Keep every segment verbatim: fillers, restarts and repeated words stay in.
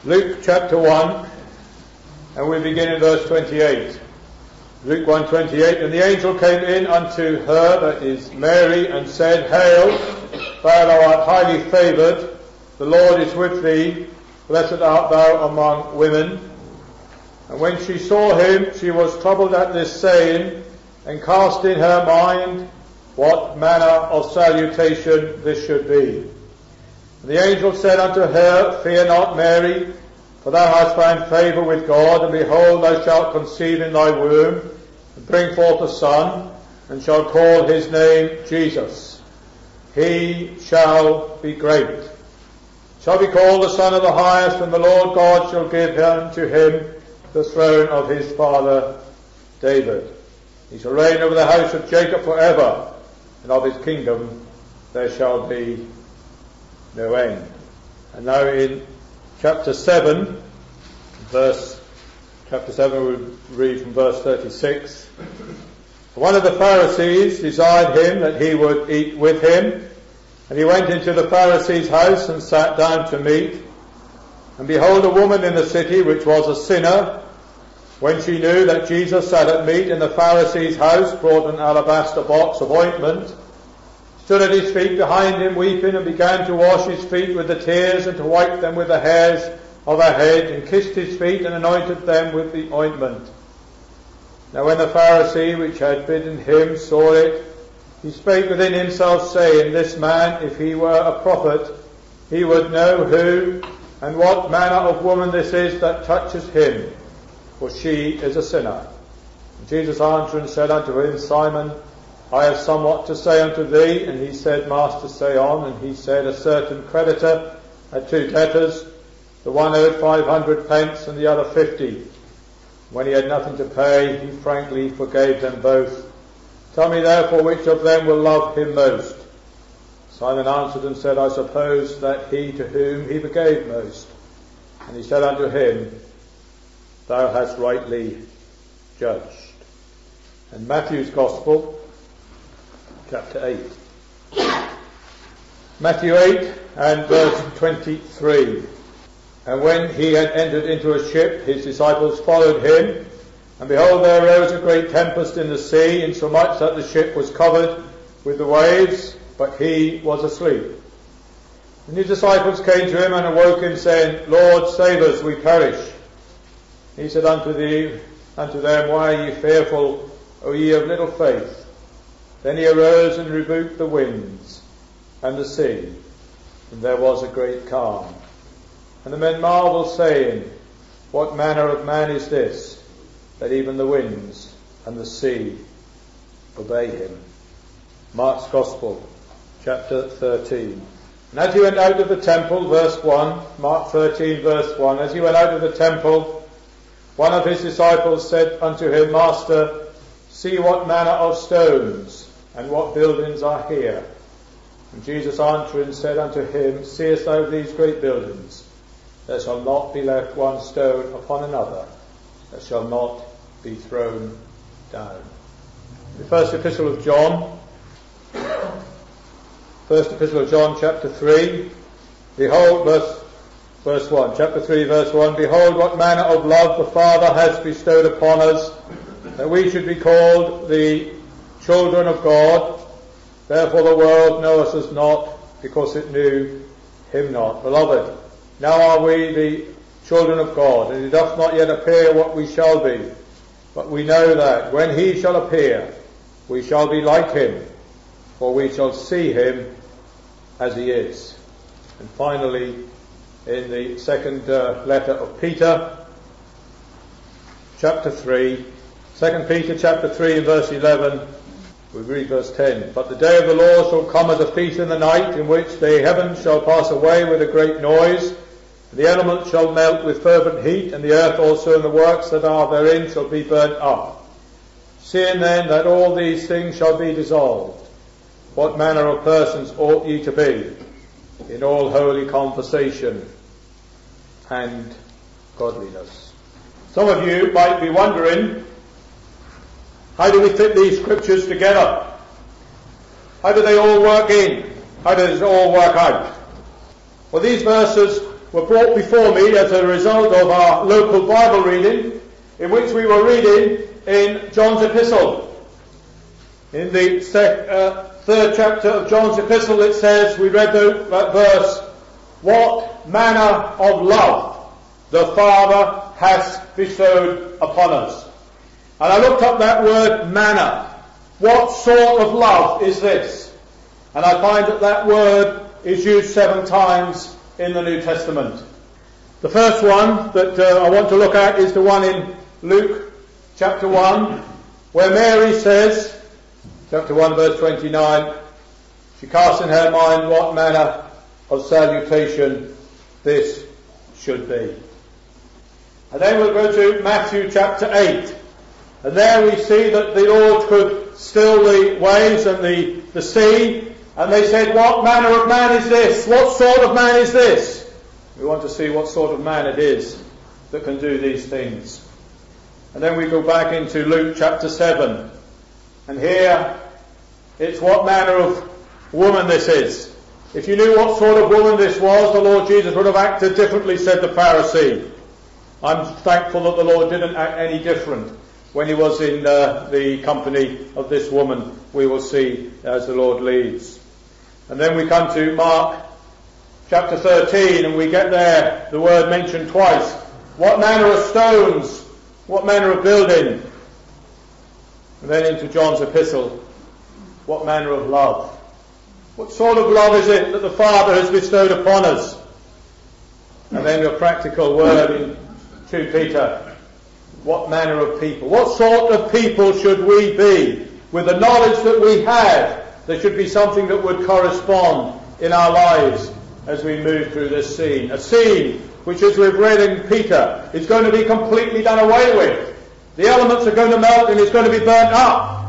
Luke chapter one, and we begin in verse twenty-eight. Luke one twenty-eight, and the angel came in unto her, that is Mary, and said, Hail, thou art highly favoured, the Lord is with thee, blessed art thou among women. And when she saw him, she was troubled at this saying, and cast in her mind what manner of salutation this should be. And the angel said unto her, Fear not, Mary, for thou hast found favour with God, and behold, thou shalt conceive in thy womb, and bring forth a son, and shall call his name Jesus. He shall be great, shall be called the Son of the Highest, and the Lord God shall give unto him the throne of his father David. He shall reign over the house of Jacob forever, and of his kingdom there shall be no end. And now in chapter seven, verse chapter seven, we'll read from verse thirty-six. One of the Pharisees desired him that he would eat with him, and he went into the Pharisee's house and sat down to meat. And behold, a woman in the city, which was a sinner, when she knew that Jesus sat at meat in the Pharisee's house, brought an alabaster box of ointment, stood at his feet behind him, weeping, and began to wash his feet with the tears, and to wipe them with the hairs of her head, and kissed his feet, and anointed them with the ointment. Now when the Pharisee which had bidden him saw it, he spake within himself, saying, This man, if he were a prophet, he would know who and what manner of woman this is that touches him, for she is a sinner. And Jesus answered and said unto him, Simon, I have somewhat to say unto thee. And he said, Master, say on. And he said, A certain creditor had two debtors. The one owed five hundred pence, and the other fifty. When he had nothing to pay, he frankly forgave them both. Tell me therefore which of them will love him most. Simon answered and said, I suppose that he to whom he forgave most. And he said unto him, Thou hast rightly judged. And Matthew's Gospel, chapter eight. Matthew eight and verse twenty-three. And when he had entered into a ship, his disciples followed him. And behold, there arose a great tempest in the sea, insomuch that the ship was covered with the waves, but he was asleep. And his disciples came to him and awoke him, saying, Lord, save us, we perish. He said unto, thee, unto them, Why are ye fearful, O ye of little faith? Then he arose and rebuked the winds and the sea, and there was a great calm. And the men marveled, saying, What manner of man is this, that even the winds and the sea obey him? Mark's Gospel, chapter thirteen. And as he went out of the temple, verse one, Mark thirteen, verse one, as he went out of the temple, one of his disciples said unto him, Master, see what manner of stones and what buildings are here. And Jesus answering said unto him, Seest thou these great buildings? There shall not be left one stone upon another that shall not be thrown down. The first epistle of John, first epistle of John, chapter three, behold, verse, verse one, chapter three, verse one, Behold what manner of love the Father has bestowed upon us, that we should be called the children of God. Therefore the world knoweth us not, because it knew him not. Beloved, now are we the children of God, and it doth not yet appear what we shall be. But we know that when he shall appear, we shall be like him, for we shall see him as he is. And finally, in the second uh, letter of Peter, chapter three, Second Peter chapter three and verse eleven, we read verse ten. But the day of the Lord shall come as a thief in the night, in which the heavens shall pass away with a great noise, and the elements shall melt with fervent heat, and the earth also and the works that are therein shall be burnt up. Seeing then that all these things shall be dissolved, what manner of persons ought ye to be in all holy conversation and godliness? Some of you might be wondering, how do we fit these scriptures together? How do they all work in? How does it all work out? Well, these verses were brought before me as a result of our local Bible reading, in which we were reading in John's epistle. In the sec, uh, third chapter of John's epistle, it says, we read the, that verse, "What manner of love the Father has bestowed upon us." And I looked up that word manner. What sort of love is this? And I find that that word is used seven times in the New Testament. The first one that uh, I want to look at is the one in Luke chapter one, where Mary says, chapter one verse twenty-nine, she casts in her mind what manner of salutation this should be. And then we'll go to Matthew chapter eight. And there we see that the Lord could still the waves and the, the sea. And they said, "What manner of man is this? What sort of man is this?" We want to see what sort of man it is that can do these things. And then we go back into Luke chapter seven. And here it's what manner of woman this is. If you knew what sort of woman this was, the Lord Jesus would have acted differently, said the Pharisee. I'm thankful that the Lord didn't act any different when he was in uh, the company of this woman. We will see as the Lord leads. And then we come to Mark chapter thirteen, and we get there, the word mentioned twice. What manner of stones? What manner of building? And then into John's epistle. What manner of love? What sort of love is it that the Father has bestowed upon us? And then your practical word in Second Peter. What manner of people? What sort of people should we be? With the knowledge that we have, there should be something that would correspond in our lives as we move through this scene. A scene which, as we've read in Peter, is going to be completely done away with. The elements are going to melt and it's going to be burnt up.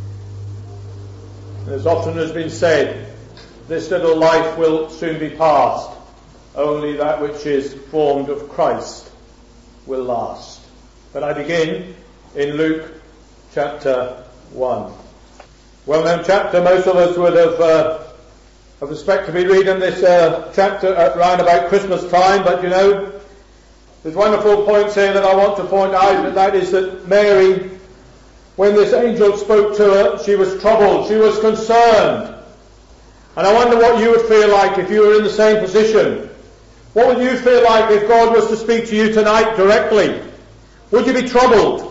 As often has been said, this little life will soon be past. Only that which is formed of Christ will last. But I begin in Luke chapter one. Well-known chapter. Most of us would have, uh, have expected to be reading this uh, chapter at round about Christmas time, but you know, there's wonderful points here that I want to point out, and that is that Mary, when this angel spoke to her, she was troubled, she was concerned. And I wonder what you would feel like if you were in the same position. What would you feel like if God was to speak to you tonight directly? Would you be troubled?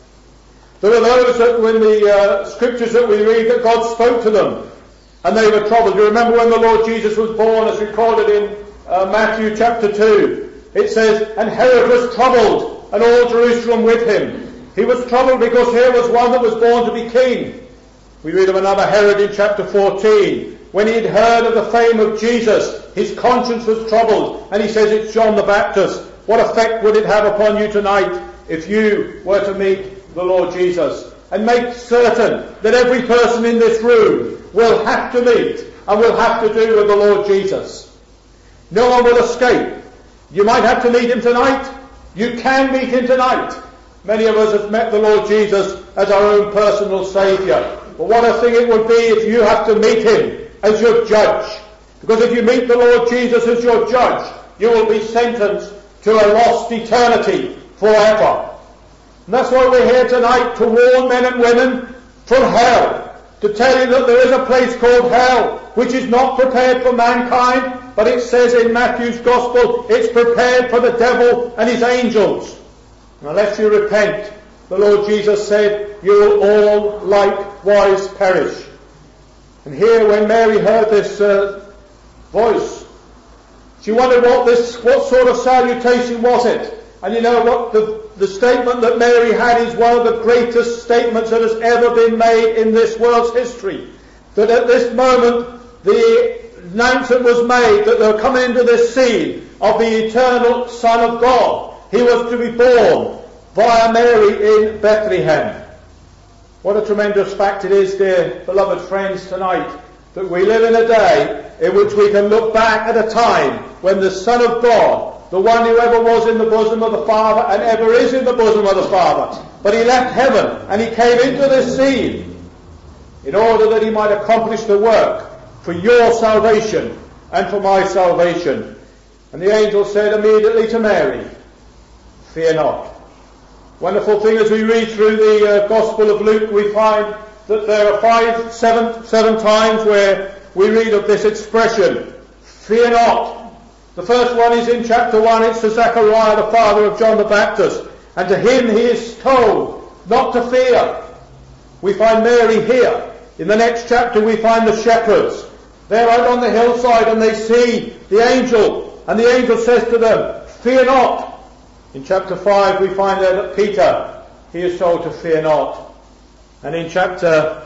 There are those that when the uh, scriptures that we read that God spoke to them and they were troubled. You remember when the Lord Jesus was born, as recorded in uh, Matthew chapter two. It says, "And Herod was troubled, and all Jerusalem with him." He was troubled because here was one that was born to be king. We read of another Herod in chapter fourteen. When he had heard of the fame of Jesus, his conscience was troubled, and he says, "It's John the Baptist." What effect would it have upon you tonight if you were to meet the Lord Jesus? And make certain that every person in this room will have to meet and will have to do with the Lord Jesus. No one will escape. You might have to meet him tonight. You can meet him tonight. Many of us have met the Lord Jesus as our own personal Saviour. But what a thing it would be if you have to meet him as your judge. Because if you meet the Lord Jesus as your judge, you will be sentenced to a lost eternity forever. And that's why we're here tonight, to warn men and women from hell. To tell you that there is a place called hell, which is not prepared for mankind, but it says in Matthew's Gospel, it's prepared for the devil and his angels. And unless you repent, the Lord Jesus said, you will all likewise perish. And here, when Mary heard this uh, voice, she wondered what this, what sort of salutation was it? And you know what? The, the statement that Mary had is one of the greatest statements that has ever been made in this world's history. That at this moment, the announcement was made that they were coming into this scene of the eternal Son of God. He was to be born via Mary in Bethlehem. What a tremendous fact it is, dear beloved friends, tonight, that we live in a day in which we can look back at a time when the Son of God, the one who ever was in the bosom of the Father and ever is in the bosom of the Father, but he left heaven and he came into this scene in order that he might accomplish the work for your salvation and for my salvation. And the angel said immediately to Mary, "Fear not." Wonderful thing, as we read through the uh, Gospel of Luke, we find that there are five, seven, seven times where we read of this expression, "Fear not." The first one is in chapter one. It's to Zechariah, the father of John the Baptist, and to him he is told not to fear. We find Mary here. In the next chapter we find the shepherds. They're out on the hillside and they see the angel, and the angel says to them, "Fear not." In chapter five we find there that Peter, he is told to fear not. And in chapter,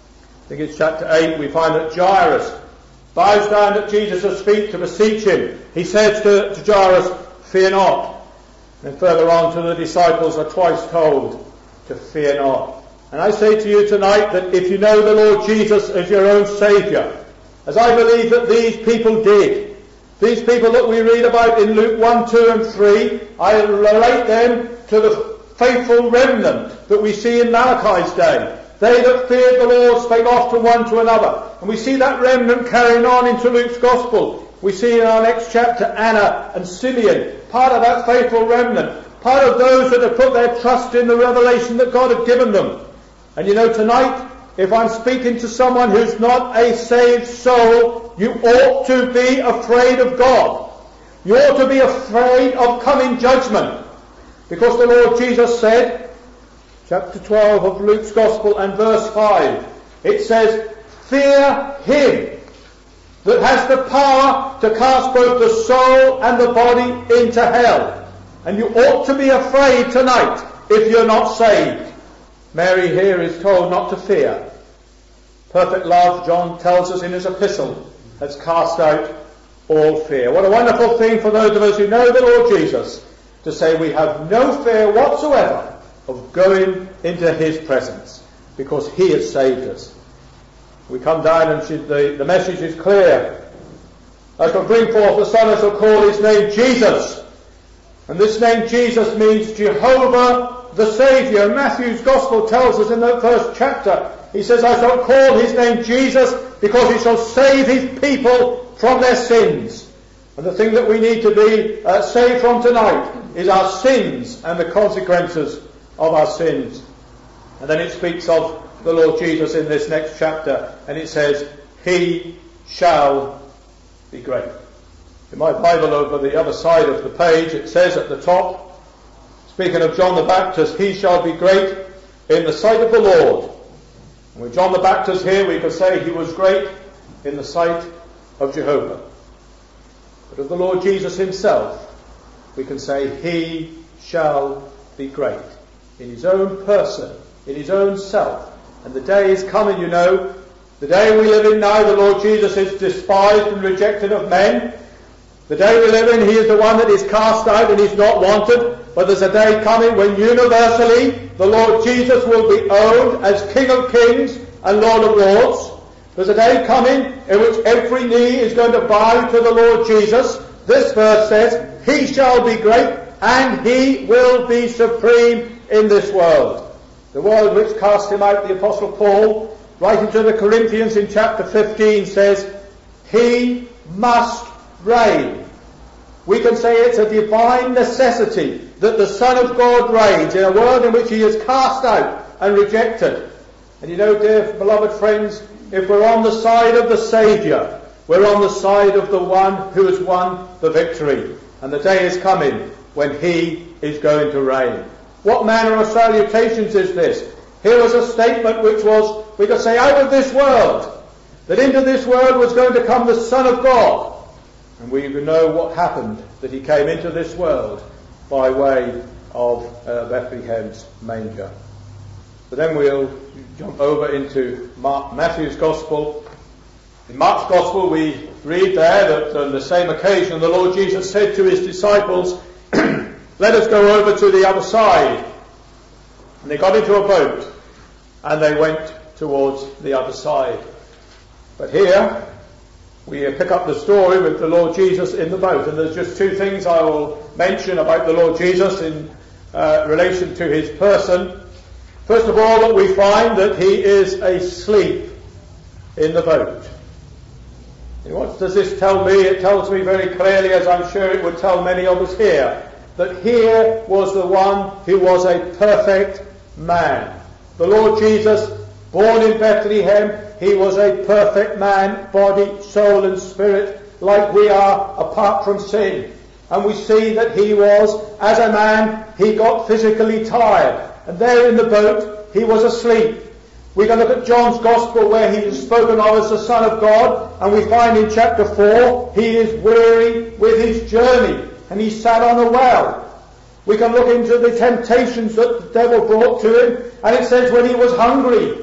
I think it's chapter eight, we find that Jairus bows down at Jesus' feet to beseech him. He says to, to Jairus, "Fear not." And further on to the disciples are twice told to fear not. And I say to you tonight that if you know the Lord Jesus as your own Saviour, as I believe that these people did, these people that we read about in Luke one, two and three, I relate them to the faithful remnant that we see in Malachi's day. They that feared the Lord spake often one to another. And we see that remnant carrying on into Luke's Gospel. We see in our next chapter Anna and Simeon, part of that faithful remnant, part of those that have put their trust in the revelation that God had given them. And you know, tonight, if I'm speaking to someone who's not a saved soul, you ought to be afraid of God. You ought to be afraid of coming judgment. Because the Lord Jesus said, chapter twelve of Luke's Gospel and verse five, it says, "Fear him that has the power to cast both the soul and the body into hell." And you ought to be afraid tonight if you're not saved. Mary here is told not to fear. Perfect love, John tells us in his epistle, has cast out all fear. What a wonderful thing for those of us who know the Lord Jesus to say we have no fear whatsoever of going into his presence because he has saved us. We come down and the, the message is clear. I shall bring forth the Son, I shall call his name Jesus. And this name Jesus means Jehovah the Saviour. Matthew's Gospel tells us in the first chapter, he says, "I shall call his name Jesus because he shall save his people from their sins." And the thing that we need to be uh, saved from tonight is our sins and the consequences of our sins. And then it speaks of the Lord Jesus in this next chapter, and it says, "He shall be great." In my Bible over the other side of the page, it says at the top, speaking of John the Baptist, "He shall be great in the sight of the Lord." And with John the Baptist here, we could say he was great in the sight of Jehovah. But of the Lord Jesus himself, we can say he shall be great in his own person, in his own self. And the day is coming, you know, the day we live in now, the Lord Jesus is despised and rejected of men. The day we live in, he is the one that is cast out and is not wanted. But there's a day coming when universally the Lord Jesus will be owned as King of Kings and Lord of Lords. There's a day coming in which every knee is going to bow to the Lord Jesus. This verse says, "He shall be great and he will be supreme in this world." The world which cast him out, the Apostle Paul, writing to the Corinthians in chapter fifteen, says, "He must reign." We can say it's a divine necessity that the Son of God reigns in a world in which he is cast out and rejected. And you know, dear beloved friends, if we're on the side of the Saviour, we're on the side of the one who has won the victory. And the day is coming when he is going to reign. What manner of salutations is this? Here was a statement which was, we could say, out of this world. That into this world was going to come the Son of God. And we know what happened, that he came into this world by way of uh, Bethlehem's manger. But then we'll jump over into Mark, Matthew's Gospel. In Mark's Gospel we read there that on the same occasion the Lord Jesus said to his disciples, "Let us go over to the other side." And they got into a boat and they went towards the other side. But here we pick up the story with the Lord Jesus in the boat, and there's just two things I will mention about the Lord Jesus in uh, relation to his person. First of all, that we find that he is asleep in the boat. And what does this tell me? It tells me very clearly, as I'm sure it would tell many of us here, that here was the one who was a perfect man. The Lord Jesus, born in Bethlehem, he was a perfect man, body, soul and spirit, like we are, apart from sin. And we see that he was, as a man, he got physically tired. And there in the boat, he was asleep. We can look at John's Gospel where he is spoken of as the Son of God, and we find in chapter four, he is weary with his journey, and he sat on a well. We can look into the temptations that the devil brought to him, and it says when he was hungry.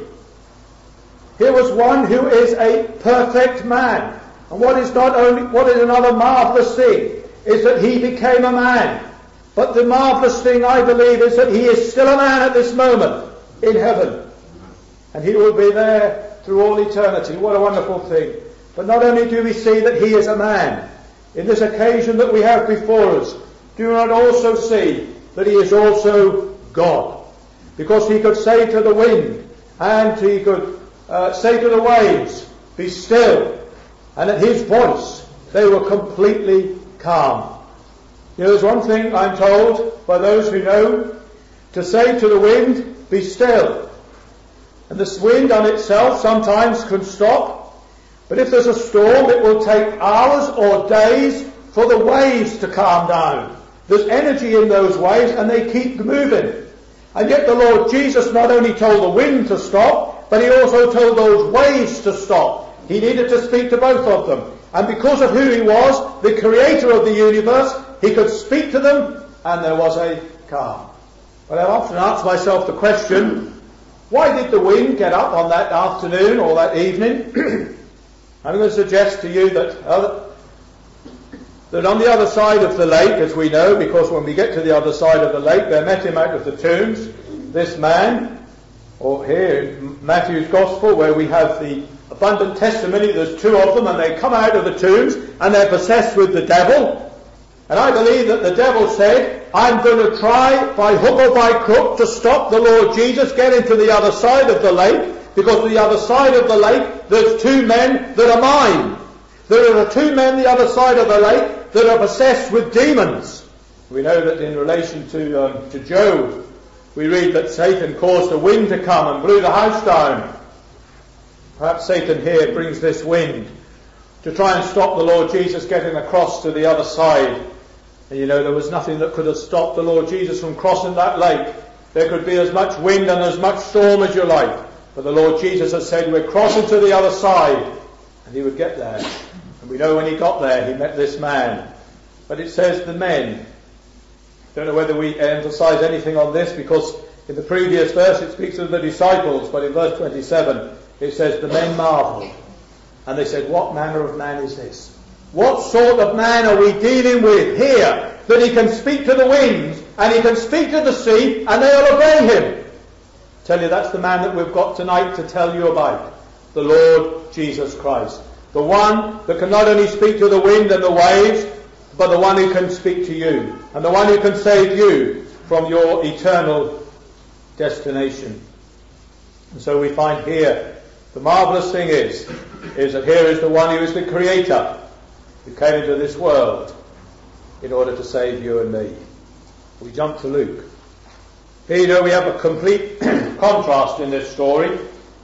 Here was one who is a perfect man. And what is not only, what is another marvellous thing, is that he became a man. But the marvellous thing, I believe, is that he is still a man at this moment in heaven. And he will be there through all eternity. What a wonderful thing. But not only do we see that he is a man, in this occasion that we have before us, do we not also see that he is also God? Because he could say to the wind, and he could uh, say to the waves, be still. And at his voice, they were completely calm. You know, there's one thing I'm told by those who know, to say to the wind, be still. And this wind on itself sometimes can stop, but if there's a storm, it will take hours or days for the waves to calm down. There's energy in those waves, and they keep moving. And yet the Lord Jesus not only told the wind to stop, but he also told those waves to stop. He needed to speak to both of them. And because of who he was, the creator of the universe, he could speak to them, and there was a calm. But I've often asked myself the question, why did the wind get up on that afternoon or that evening? I'm going to suggest to you that, other, that on the other side of the lake, as we know, because when we get to the other side of the lake, they met him out of the tombs, this man, or here in Matthew's Gospel, where we have the abundant testimony, there's two of them, and they come out of the tombs, and they're possessed with the devil. And I believe that the devil said, I'm going to try by hook or by crook to stop the Lord Jesus getting to the other side of the lake, because the other side of the lake, there's two men that are mine. There are two men the other side of the lake that are possessed with demons. We know that in relation to, um, to Job, we read that Satan caused a wind to come and blew the house down. Perhaps Satan here brings this wind to try and stop the Lord Jesus getting across to the other side. And you know, there was nothing that could have stopped the Lord Jesus from crossing that lake. There could be as much wind and as much storm as you like. But the Lord Jesus has said, we're crossing to the other side. And he would get there. And we know when he got there, he met this man. But it says the men. Don't know whether we emphasize anything on this, because in the previous verse it speaks of the disciples, but in verse twenty-seven it says the men marveled. And they said, what manner of man is this? What sort of man are we dealing with here, that he can speak to the winds, and he can speak to the sea, and they'll obey him? I tell you, that's the man that we've got tonight to tell you about. The Lord Jesus Christ. The one that can not only speak to the wind and the waves, but the one who can speak to you, and the one who can save you from your eternal destination. And so we find here, the marvellous thing is, is that here is the one who is the creator, who came into this world in order to save you and me. We jump to Luke. Here, you know, we have a complete contrast in this story.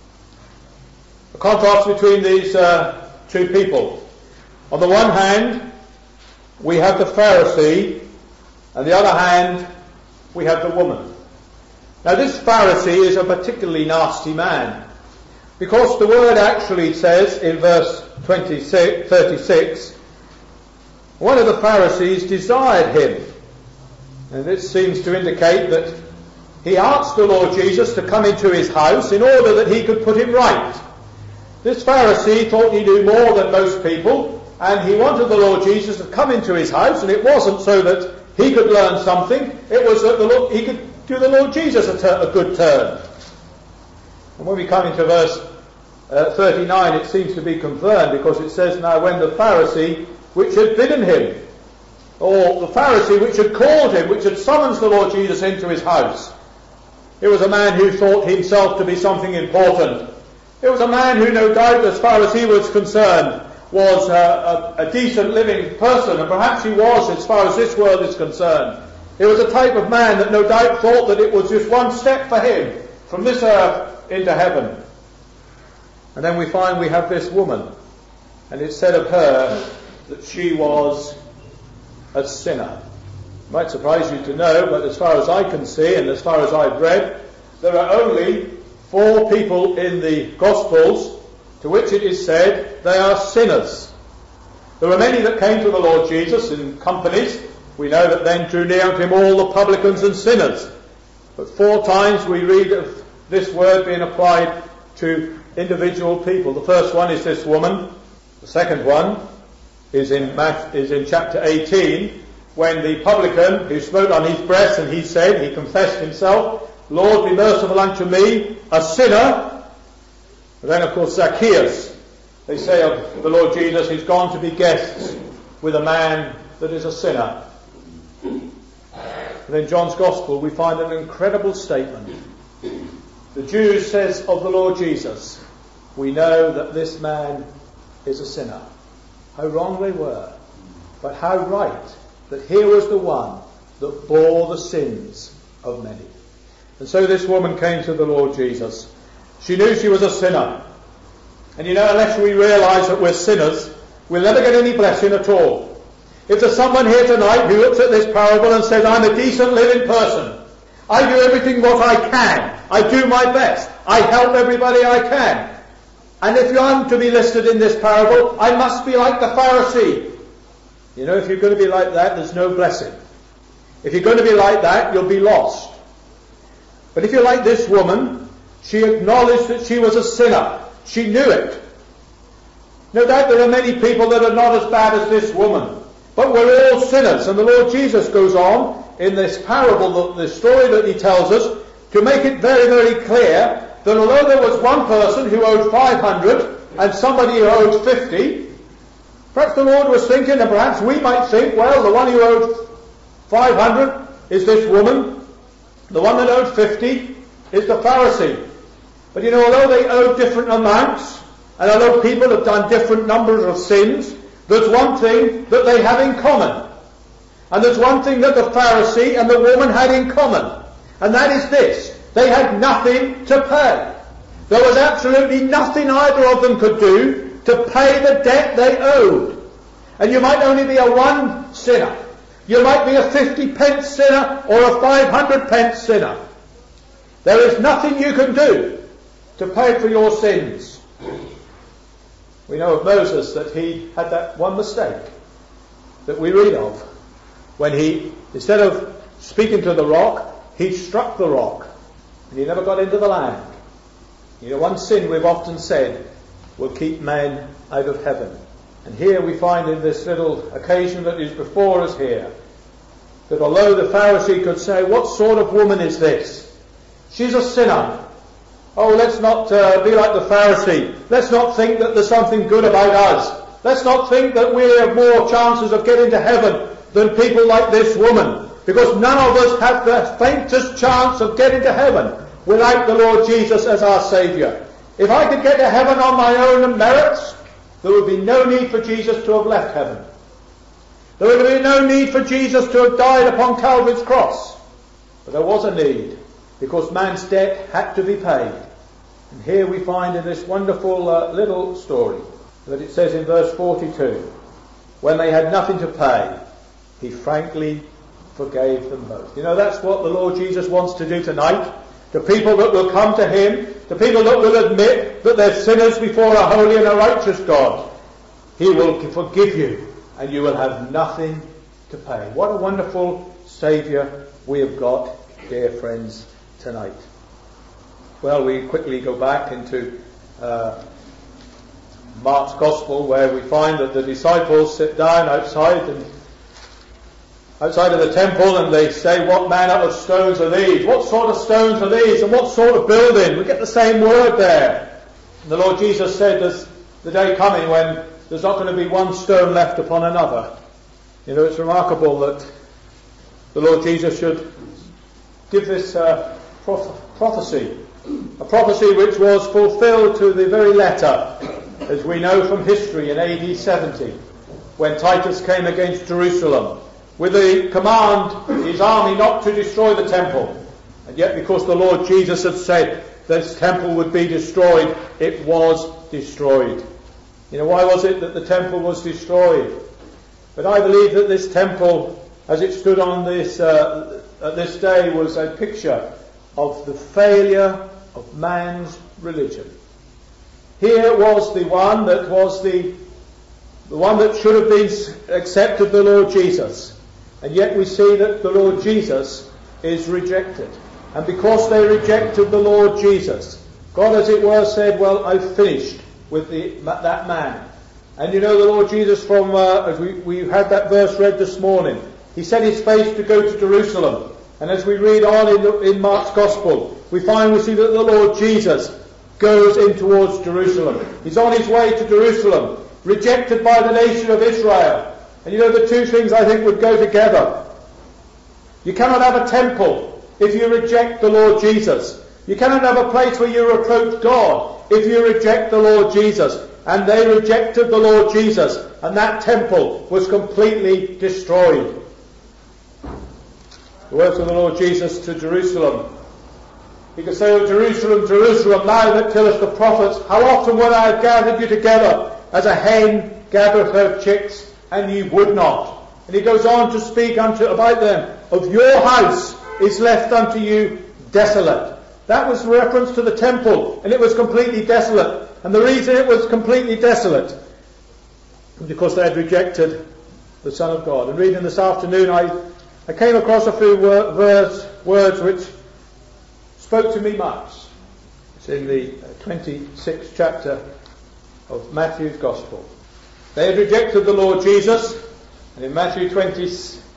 A contrast between these uh, two people. On the one hand, we have the Pharisee, and the other hand, we have the woman. Now, this Pharisee is a particularly nasty man, because the word actually says in verse twenty-six, thirty-six, one of the Pharisees desired him. And this seems to indicate that he asked the Lord Jesus to come into his house in order that he could put him right. This Pharisee thought he knew more than most people, and he wanted the Lord Jesus to come into his house, and it wasn't so that he could learn something, it was that the Lord, he could do the Lord Jesus a, ter- a good turn. And when we come into verse uh, thirty-nine, it seems to be confirmed, because it says, now when the Pharisee which had bidden him, or the Pharisee which had called him, which had summoned the Lord Jesus into his house. It was a man who thought himself to be something important. It was a man who, no doubt, as far as he was concerned, was a, a, a decent living person, and perhaps he was as far as this world is concerned. He was a type of man that no doubt thought that it was just one step for him from this earth into heaven. And then we find we have this woman, and it's said of her that she was a sinner. It might surprise you to know, but as far as I can see and as far as I've read, there are only four people in the Gospels to which it is said they are sinners. There were many that came to the Lord Jesus in companies. We know that then drew near to him all the publicans and sinners. But four times we read of this word being applied to individual people. The first one is this woman. The second one is in Matt, is in chapter eighteen, when the publican who smote on his breast, and he said, he confessed himself, Lord, be merciful unto me, a sinner. And then, of course, Zacchaeus, they say of the Lord Jesus, he's gone to be guests with a man that is a sinner. And in John's Gospel, we find an incredible statement. The Jews says of the Lord Jesus, we know that this man is a sinner. How wrong they were, but how right that here was the one that bore the sins of many. And so this woman came to the Lord Jesus. She knew she was a sinner. And you know, unless we realise that we're sinners, we'll never get any blessing at all. If there's someone here tonight who looks at this parable and says, I'm a decent living person, I do everything what I can, I do my best, I help everybody I can, and if I'm to be listed in this parable, I must be like the Pharisee. You know, if you're going to be like that, there's no blessing. If you're going to be like that, you'll be lost. But if you're like this woman, she acknowledged that she was a sinner. She knew it. No doubt there are many people that are not as bad as this woman, but we're all sinners. And the Lord Jesus goes on in this parable, the, the story that he tells us, to make it very, very clear that although there was one person who owed five hundred and somebody who owed fifty, perhaps the Lord was thinking, and perhaps we might think, well, the one who owed five hundred is this woman, the one that owed fifty is the Pharisee. But you know, although they owed different amounts, and although people have done different numbers of sins, there's one thing that they have in common. And there's one thing that the Pharisee and the woman had in common. And that is this. They had nothing to pay. There was absolutely nothing either of them could do to pay the debt they owed. And you might only be a one sinner. You might be a fifty pence sinner or a five hundred pence sinner. There is nothing you can do to pay for your sins. We know of Moses that he had that one mistake that we read of, when he, instead of speaking to the rock, he struck the rock, and he never got into the land. You know, one sin we've often said will keep men out of heaven. And here we find in this little occasion that is before us here, that although the Pharisee could say, what sort of woman is this? She's a sinner. Oh, let's not uh, be like the Pharisee. Let's not think that there's something good about us. Let's not think that we have more chances of getting to heaven than people like this woman, because none of us have the faintest chance of getting to heaven without the Lord Jesus as our Saviour. If I could get to heaven on my own merits, there would be no need for Jesus to have left heaven. There would be no need for Jesus to have died upon Calvary's cross. But there was a need, because man's debt had to be paid. And here we find in this wonderful uh, little story that it says in verse forty-two, when they had nothing to pay, he frankly forgave them both. You know, that's what the Lord Jesus wants to do tonight. To people that will come to him, to people that will admit that they're sinners before a holy and a righteous God, he will forgive you, and you will have nothing to pay. What a wonderful Saviour we have got, dear friends, tonight. Well, we quickly go back into uh, Mark's Gospel, where we find that the disciples sit down outside and outside of the temple, and they say, what manner of stones are these? What sort of stones are these? And what sort of building? We get the same word there. And the Lord Jesus said there's the day coming when there's not going to be one stone left upon another. You know, it's remarkable that the Lord Jesus should give this uh, prof- prophecy, a prophecy which was fulfilled to the very letter as we know from history, in A D seventy, when Titus came against Jerusalem with the command, his army, not to destroy the temple. And yet, because the Lord Jesus had said this temple would be destroyed, it was destroyed. You know, why was it that the temple was destroyed? But I believe that this temple, as it stood on this uh, at this day, was a picture of the failure of man's religion. Here was the one that was the the one that should have been accepted, the Lord Jesus. And yet we see that the Lord Jesus is rejected. And because they rejected the Lord Jesus, God, as it were, said, well, I've finished with the, that man. And you know the Lord Jesus, from uh, as we, we had that verse read this morning, he set his face to go to Jerusalem. And as we read on in, the, in Mark's Gospel, we find, we see that the Lord Jesus goes in towards Jerusalem. He's on his way to Jerusalem, rejected by the nation of Israel. And you know the two things I think would go together. You cannot have a temple if you reject the Lord Jesus. You cannot have a place where you approach God if you reject the Lord Jesus. And they rejected the Lord Jesus, and that temple was completely destroyed. The words of the Lord Jesus to Jerusalem. He could say, "O Jerusalem, Jerusalem, thou that killest the prophets, how often would I have gathered you together as a hen gathereth her chicks, and ye would not." And he goes on to speak unto about them, "Of your house is left unto you desolate." That was reference to the temple, and it was completely desolate. And the reason it was completely desolate was because they had rejected the Son of God. And reading this afternoon, I, I came across a few wor- verse, words which spoke to me much. It's in the twenty-sixth chapter of Matthew's Gospel. They had rejected the Lord Jesus, and in Matthew twenty,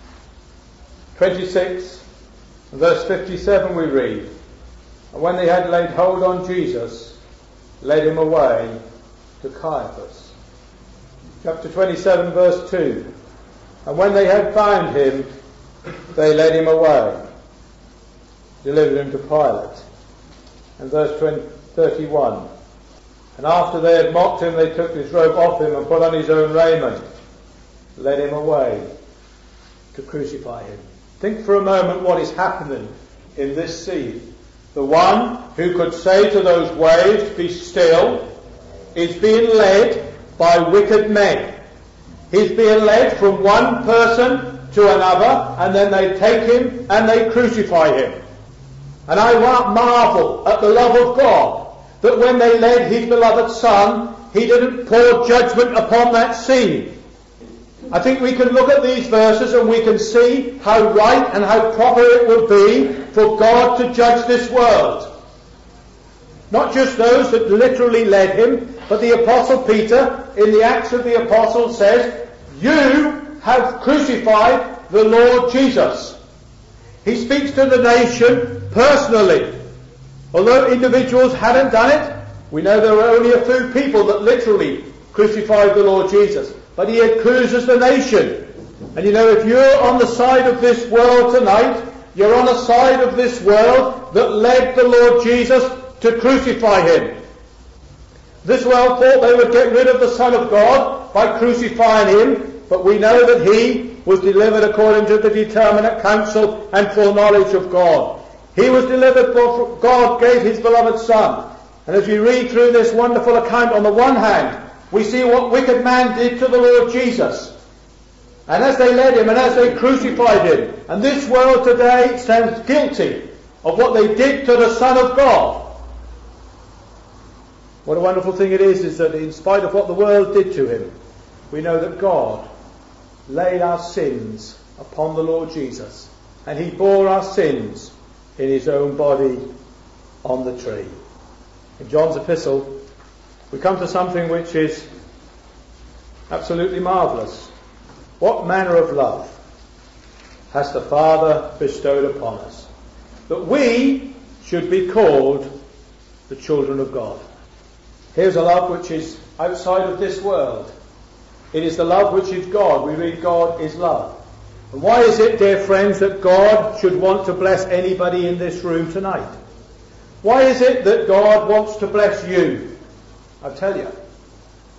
twenty-six, verse fifty-seven we read, "And when they had laid hold on Jesus, led him away to Caiaphas." Chapter twenty-seven, verse two, "And when they had bound him, they led him away, delivered him to Pilate." And verse thirty-one, "And after they had mocked him, they took his robe off him and put on his own raiment, led him away to crucify him." Think for a moment what is happening in this scene. The one who could say to those waves, "Be still," is being led by wicked men. He's being led from one person to another, and then they take him and they crucify him. And I marvel at the love of God, that when they led his beloved Son, he didn't pour judgment upon that scene. I think we can look at these verses and we can see how right and how proper it would be for God to judge this world. Not just those that literally led him, but the Apostle Peter, in the Acts of the Apostles, says, "You have crucified the Lord Jesus." He speaks to the nation personally. Although individuals hadn't done it, we know there were only a few people that literally crucified the Lord Jesus. But he accuses the nation. And you know, if you're on the side of this world tonight, you're on the side of this world that led the Lord Jesus to crucify him. This world thought they would get rid of the Son of God by crucifying him, but we know that he was delivered according to the determinate counsel and foreknowledge of God. He was delivered for God gave his beloved Son. And as we read through this wonderful account, on the one hand, we see what wicked man did to the Lord Jesus. And as they led him and as they crucified him, and this world today stands guilty of what they did to the Son of God. What a wonderful thing it is, is that in spite of what the world did to him, we know that God laid our sins upon the Lord Jesus, and he bore our sins in his own body on the tree. In John's epistle, we come to something which is absolutely marvellous. What manner of love has the Father bestowed upon us, that we should be called the children of God? Here's a love which is outside of this world. It is the love which is God. We read God is love. And why is it, dear friends, that God should want to bless anybody in this room tonight? Why is it that God wants to bless you? I'll tell you.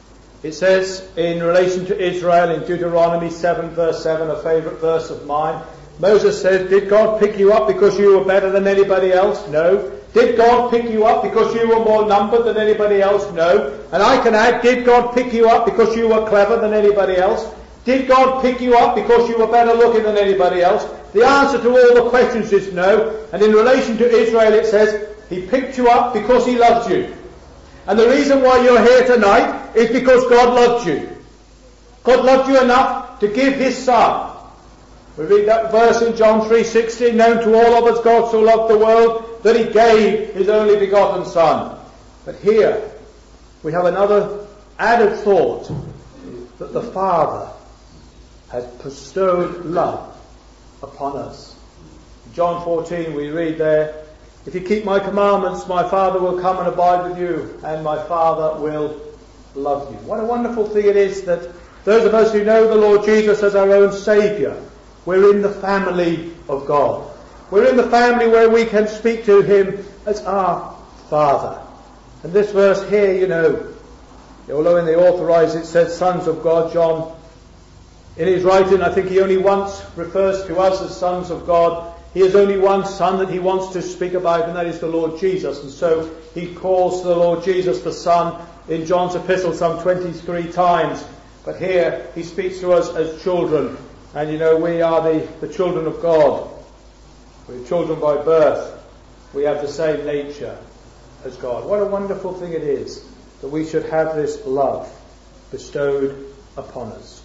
It says in relation to Israel in Deuteronomy seven verse seven, a favourite verse of mine, Moses says, did God pick you up because you were better than anybody else? No. Did God pick you up because you were more numbered than anybody else? No. And I can add, did God pick you up because you were clever than anybody else? Did God pick you up because you were better looking than anybody else? The answer to all the questions is no. And in relation to Israel it says, he picked you up because he loved you. And the reason why you're here tonight is because God loved you. God loved you enough to give his son. We read that verse in John three sixteen, known to all of us, God so loved the world that he gave his only begotten son. But here we have another added thought, that the Father has bestowed love upon us. In John fourteen we read there, if you keep my commandments, my Father will come and abide with you, and my Father will love you. What a wonderful thing it is that those of us who know the Lord Jesus as our own Saviour, we're in the family of God. We're in the family where we can speak to him as our Father. And this verse here, you know, although in the Authorised it says sons of God, John, in his writing, I think he only once refers to us as sons of God. He has only one son that he wants to speak about, and that is the Lord Jesus. And so he calls the Lord Jesus the Son in John's epistle some twenty-three times. But here he speaks to us as children. And you know, we are the, the children of God. We're children by birth. We have the same nature as God. What a wonderful thing it is that we should have this love bestowed upon us.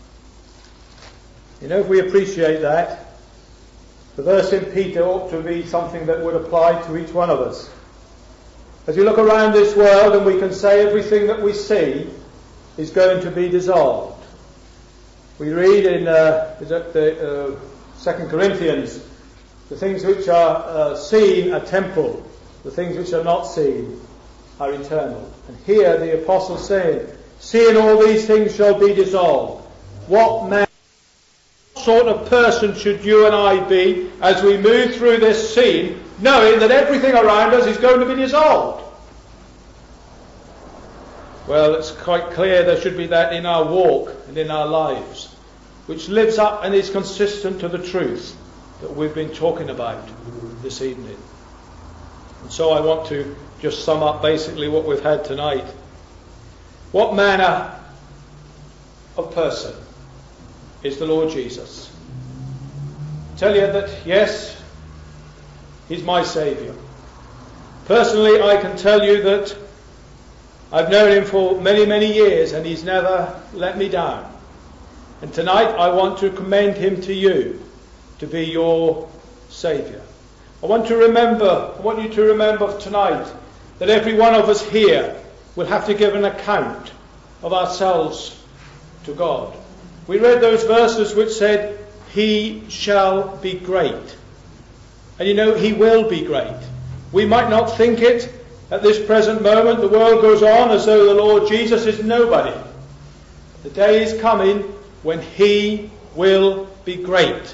You know, if we appreciate that, the verse in Peter ought to be something that would apply to each one of us. As we look around this world and we can say everything that we see is going to be dissolved. We read in uh, the uh, Second Corinthians, the things which are uh, seen are temporal, the things which are not seen are eternal. And here the apostle saying, seeing all these things shall be dissolved. What man, what sort of person should you and I be as we move through this scene, knowing that everything around us is going to be dissolved? Well, it's quite clear there should be that in our walk and in our lives, which lives up and is consistent to the truth that we've been talking about this evening. And so I want to just sum up basically what we've had tonight. What manner of person is the Lord Jesus? I tell you that, yes, he's my Saviour. Personally, I can tell you that I've known him for many, many years, and he's never let me down. And tonight I want to commend him to you to be your Saviour. I want to remember, I want you to remember tonight that every one of us here will have to give an account of ourselves to God. We read those verses which said, he shall be great. And you know, he will be great. We might not think it at this present moment. The world goes on as though the Lord Jesus is nobody. The day is coming when he will be great.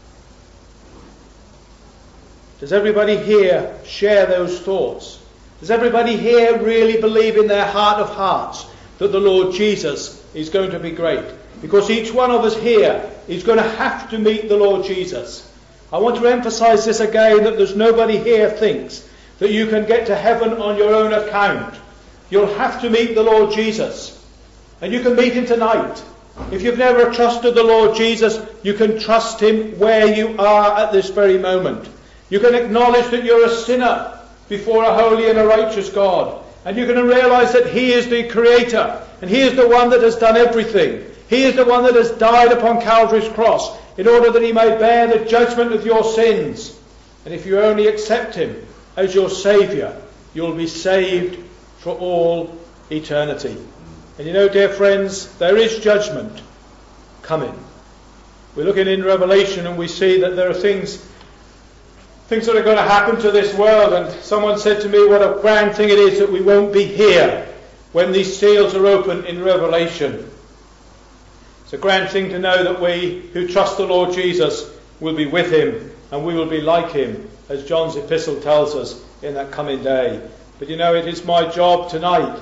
Does everybody here share those thoughts? Does everybody here really believe in their heart of hearts that the Lord Jesus is going to be great? Because each one of us here is going to have to meet the Lord Jesus. I want to emphasize this again, that there's nobody here thinks that you can get to heaven on your own account. You'll have to meet the Lord Jesus. And you can meet him tonight. If you've never trusted the Lord Jesus, you can trust him where you are at this very moment. You can acknowledge that you're a sinner before a holy and a righteous God. And you're going to realize that he is the Creator. And he is the one that has done everything. He is the one that has died upon Calvary's cross in order that he may bear the judgment of your sins. And if you only accept him as your Saviour, you'll be saved for all eternity. And you know, dear friends, there is judgment coming. We're looking in Revelation and we see that there are things things that are going to happen to this world. And someone said to me what a grand thing it is that we won't be here when these seals are opened in Revelation. It's a grand thing to know that we who trust the Lord Jesus will be with him and we will be like him, as John's epistle tells us, in that coming day. But you know, it is my job tonight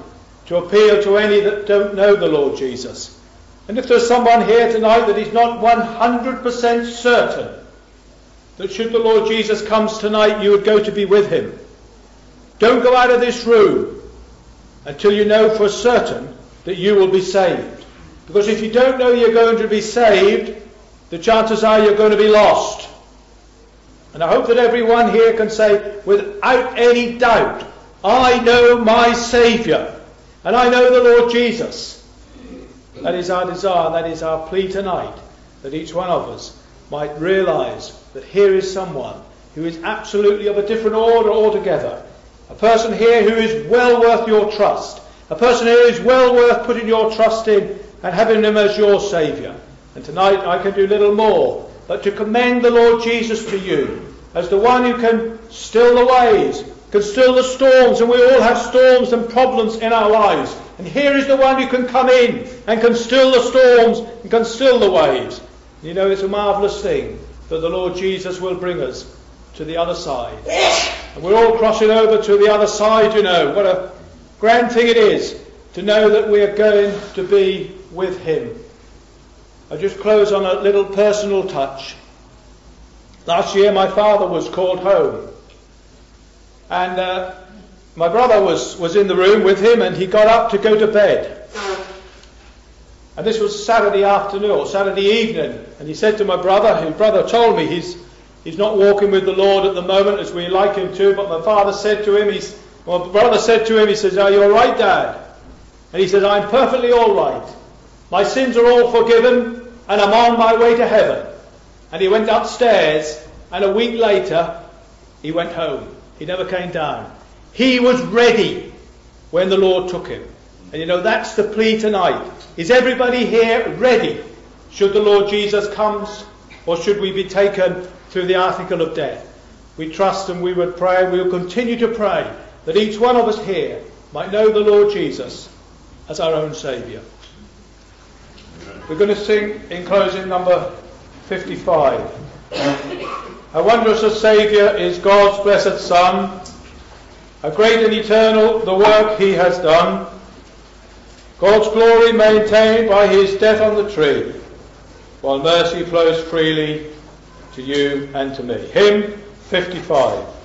to appeal to any that don't know the Lord Jesus. And if there's someone here tonight that is not one hundred percent certain that should the Lord Jesus comes tonight, you would go to be with him, don't go out of this room until you know for certain that you will be saved. Because if you don't know you're going to be saved, the chances are you're going to be lost. And I hope that everyone here can say without any doubt, I know my Saviour, and I know the Lord Jesus. That is our desire, that is our plea tonight, that each one of us might realise that here is someone who is absolutely of a different order altogether. A person here who is well worth your trust. A person here who is well worth putting your trust in and having him as your Saviour. And tonight I can do little more but to commend the Lord Jesus to you as the one who can still the waves, can still the storms, and we all have storms and problems in our lives. And here is the one who can come in and can still the storms and can still the waves. You know, it's a marvellous thing that the Lord Jesus will bring us to the other side. And we're all crossing over to the other side, you know. What a grand thing it is to know that we are going to be with him. I'll just close on a little personal touch. Last year my father was called home. And uh, my brother was, was in the room with him, and he got up to go to bed. And this was Saturday afternoon, or Saturday evening. And he said to my brother, his brother told me he's he's not walking with the Lord at the moment as we like him to, but my father said to him, he's, my brother said to him, he says, are you all right, Dad? And he says, I'm perfectly all right. My sins are all forgiven, and I'm on my way to heaven. And he went upstairs, and a week later, he went home. He never came down. He was ready when the Lord took him. And you know, that's the plea tonight. Is everybody here ready should the Lord Jesus comes, or should we be taken through the article of death? We trust and we would pray, we will continue to pray that each one of us here might know the Lord Jesus as our own Saviour. We're going to sing in closing number fifty-five. How wondrous a Saviour is God's blessed Son, how great and eternal the work he has done, God's glory maintained by his death on the tree, while mercy flows freely to you and to me. Hymn fifty-five.